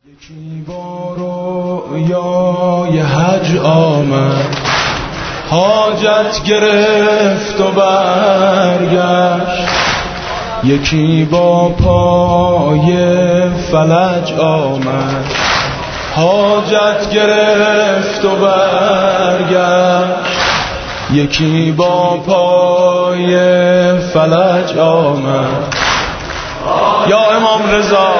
یکی با رویای حج آمد، حاجت گرفت و برگشت. یکی با پای فلج آمد، حاجت گرفت و برگشت. یکی با پای فلج آمد، یا امام رضا.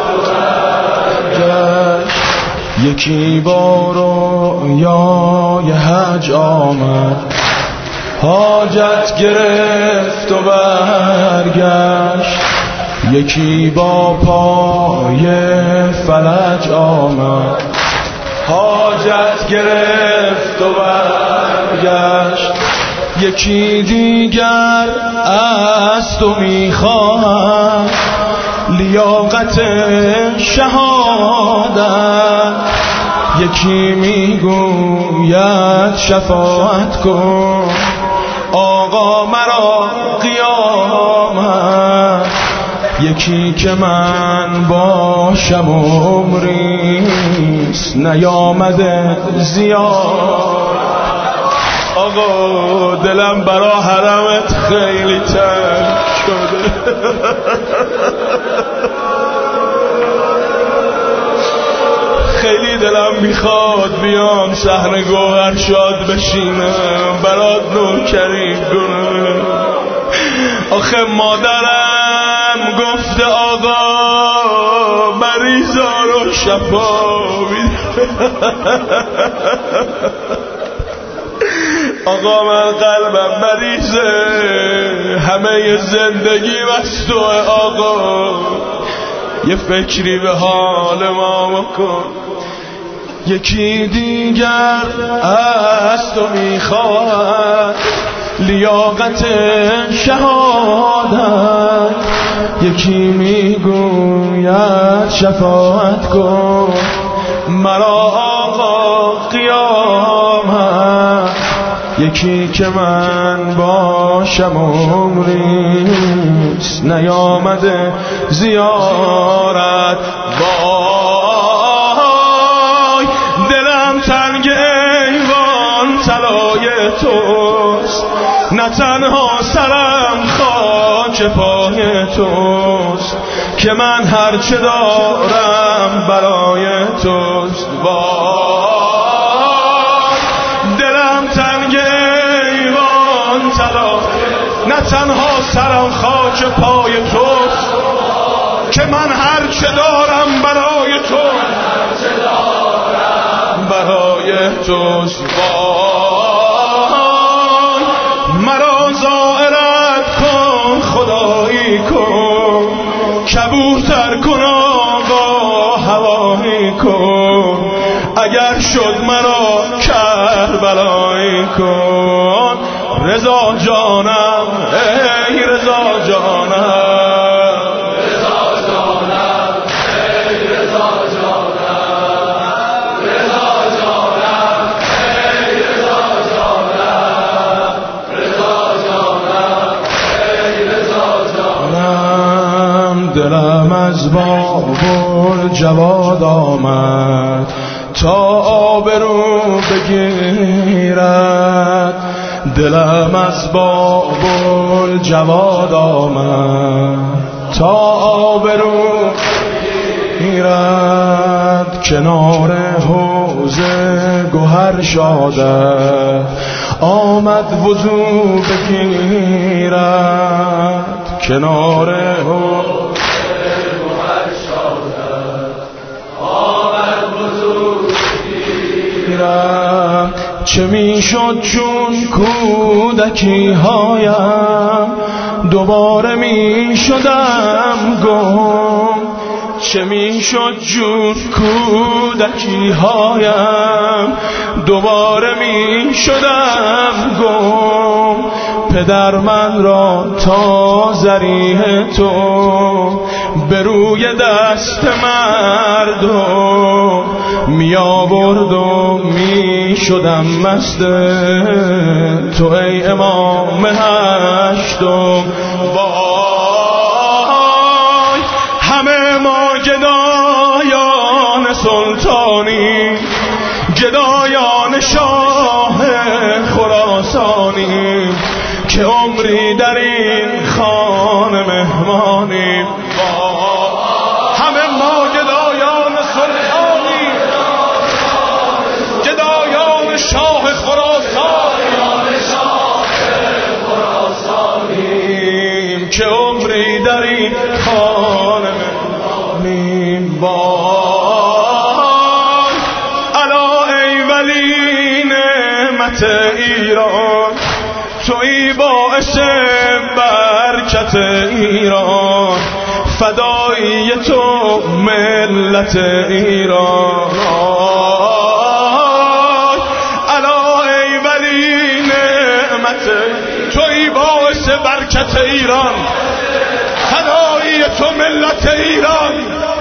یکی با رویای حج آمد، حاجت گرفت و برگشت. یکی با پای فلج آمد، حاجت گرفت و برگشت. یکی دیگر از تو میخواهد لیاقت شهادت. یکی میگوید شفاعت کن آقا مرا قیامت. یکی که من باشم عمریست نیامده زیاد. آقا دلم برا حرمت خیلی تنگ شده. خیلی دلم میخواد بیام صحن گوهرشاد بشینم برات نوکری کنم. آخه مادرم گفته آقا مریضا رو شفا میده. آقا من قلبم مریضه، همه زندگی از توه آقا، یه فکری به حال ما بکن. یکی دیگر از تو میخواهد لیاقت شهادت. یکی میگوید شفاعت کن مرا آقا قیامت. یکی که من باشم عمریست نیامده زیارت. وای دلم تنگ ایوان طلای توست، نه تنها سرم خاک پای توست، که من هرچه دارم برای توست. دلم تنگ ایوان طلا، نه تنها سرم خاک پای توست، که من هرچه دارم برای تو، برای توست. مرا زائرت کن خدایی کن، کبوتر کن آقا هوایی کن. اگر شد مرا کربلایی کن. رضا جانم ای رضا جانم، رضا جانم ای رضا جانم، رضا جانم ای رضا جانم، رضا جانم ای رضا جانم. دلم از بابل جواد آمد تا آبرو بگیرد. دلم از بابل جواد آمد تا آبرو بگیرد. کنار حوض گوهر شاده آمد وضو بگیرد. کنار حوض چه میشد چون کودکی هایم دوباره میشدم گم. چه میشد چون کودکی هایم دوباره میشدم گم. پدر من را تا ذریح تو به روی دست مردم می آورد و می شدم مست تو ای امام هشتم. وای همه ما گدایان سلطانی، گدایان شاه خراسانی، که عمری در این خانه مهمانی. همه ما گدایان سلطانی، گدایان شاه خراسانی، که عمری در این خانه مهمانی. الا ای ولی نعمت ایران، تویی باعث برکت ایران، فدایی تو ملت ایران. الا ای ولی نعمت، تویی باعث برکت ایران، فدایی تو ملت ایران،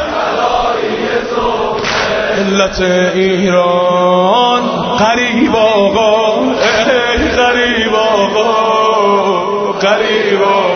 ملت ایران. غریب آقا، غریب آقا، غریب آقا.